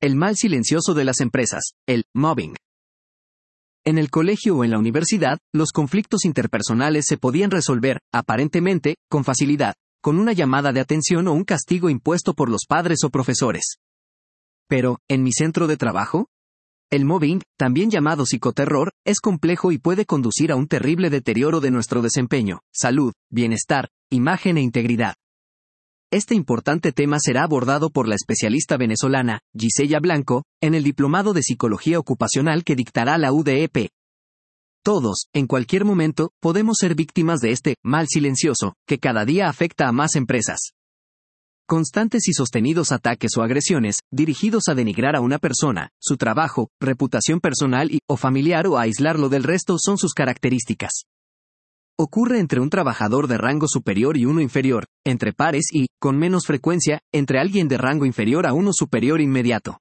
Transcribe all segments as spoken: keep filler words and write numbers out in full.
El mal silencioso de las empresas, el mobbing. En el colegio o en la universidad, los conflictos interpersonales se podían resolver, aparentemente, con facilidad, con una llamada de atención o un castigo impuesto por los padres o profesores. Pero, ¿en mi centro de trabajo? El mobbing, también llamado psicoterror, es complejo y puede conducir a un terrible deterioro de nuestro desempeño, salud, bienestar, imagen e integridad. Este importante tema será abordado por la especialista venezolana, Gisella Blanco, en el Diplomado de Psicología Ocupacional que dictará la U D E P. Todos, en cualquier momento, podemos ser víctimas de este mal silencioso, que cada día afecta a más empresas. Constantes y sostenidos ataques o agresiones, dirigidos a denigrar a una persona, su trabajo, reputación personal y, o familiar o a aislarlo del resto son sus características. Ocurre entre un trabajador de rango superior y uno inferior, entre pares y, con menos frecuencia, entre alguien de rango inferior a uno superior inmediato.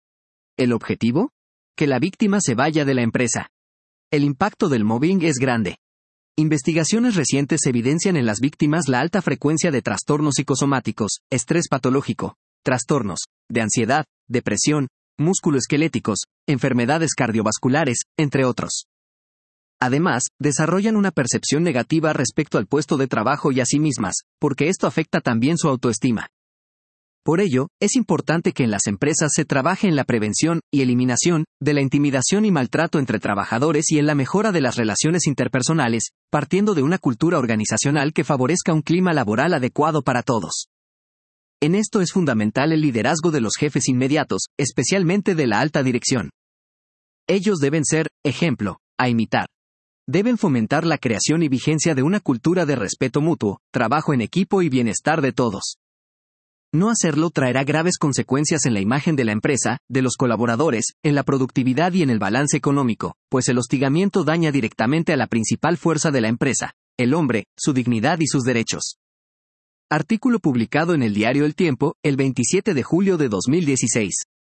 ¿El objetivo? Que la víctima se vaya de la empresa. El impacto del mobbing es grande. Investigaciones recientes evidencian en las víctimas la alta frecuencia de trastornos psicosomáticos, estrés patológico, trastornos de ansiedad, depresión, músculoesqueléticos, enfermedades cardiovasculares, entre otros. Además, desarrollan una percepción negativa respecto al puesto de trabajo y a sí mismas, porque esto afecta también su autoestima. Por ello, es importante que en las empresas se trabaje en la prevención y eliminación de la intimidación y maltrato entre trabajadores y en la mejora de las relaciones interpersonales, partiendo de una cultura organizacional que favorezca un clima laboral adecuado para todos. En esto es fundamental el liderazgo de los jefes inmediatos, especialmente de la alta dirección. Ellos deben ser ejemplo a imitar. Deben fomentar la creación y vigencia de una cultura de respeto mutuo, trabajo en equipo y bienestar de todos. No hacerlo traerá graves consecuencias en la imagen de la empresa, de los colaboradores, en la productividad y en el balance económico, pues el hostigamiento daña directamente a la principal fuerza de la empresa, el hombre, su dignidad y sus derechos. Artículo publicado en el diario El Tiempo, el veintisiete de julio de dos mil dieciséis.